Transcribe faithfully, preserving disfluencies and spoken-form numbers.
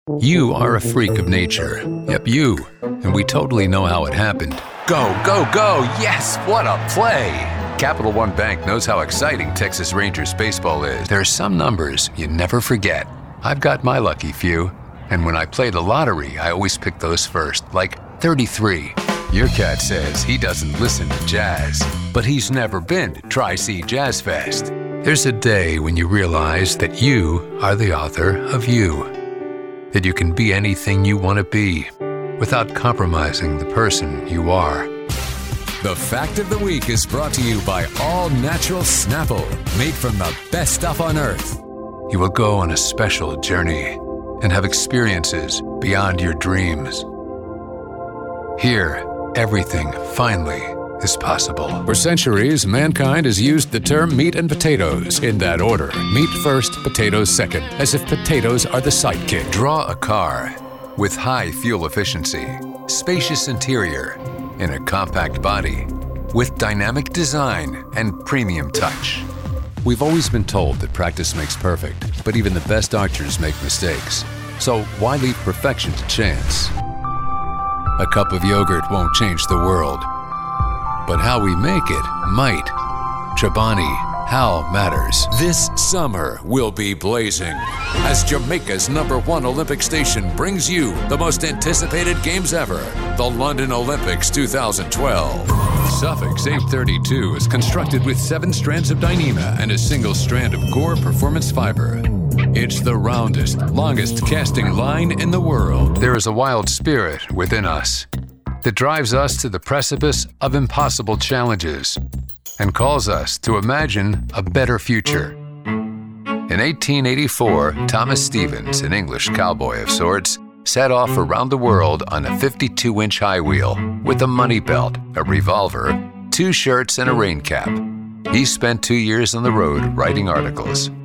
You are a freak of nature. Yep, you. And we totally know how it happened. Go, go, go! Yes, what a play! Capital One Bank knows how exciting Texas Rangers baseball is. There are some numbers you never forget. I've got my lucky few. And when I play the lottery, I always pick those first, like thirty-three. Your cat says he doesn't listen to jazz, but he's never been to Tri-C Jazz Fest. There's a day when you realize that you are the author of you. That you can be anything you want to be without compromising the person you are. The Fact of the Week is brought to you by All Natural Snapple, made from the best stuff on earth. You will go on a special journey and have experiences beyond your dreams. Here, everything finally is possible. For centuries, mankind has used the term meat and potatoes in that order. Meat first, potatoes second, as if potatoes are the sidekick. Draw a car with high fuel efficiency, spacious interior, and a compact body with dynamic design and premium touch. We've always been told that practice makes perfect, but even the best archers make mistakes. So why leave perfection to chance? A cup of yogurt won't change the world, but how we make it might. Chobani, how matters. This summer will be blazing as Jamaica's number one Olympic station brings you the most anticipated games ever, the London Olympics two thousand twelve. Suffolk's eight thirty-two is constructed with seven strands of Dyneema and a single strand of Gore Performance Fiber. It's the roundest, longest casting line in the world. There is a wild spirit within us that drives us to the precipice of impossible challenges and calls us to imagine a better future. In eighteen eighty-four, Thomas Stevens, an English cowboy of sorts, set off around the world on a fifty-two inch high wheel with a money belt, a revolver, two shirts, and a rain cap. He spent two years on the road writing articles.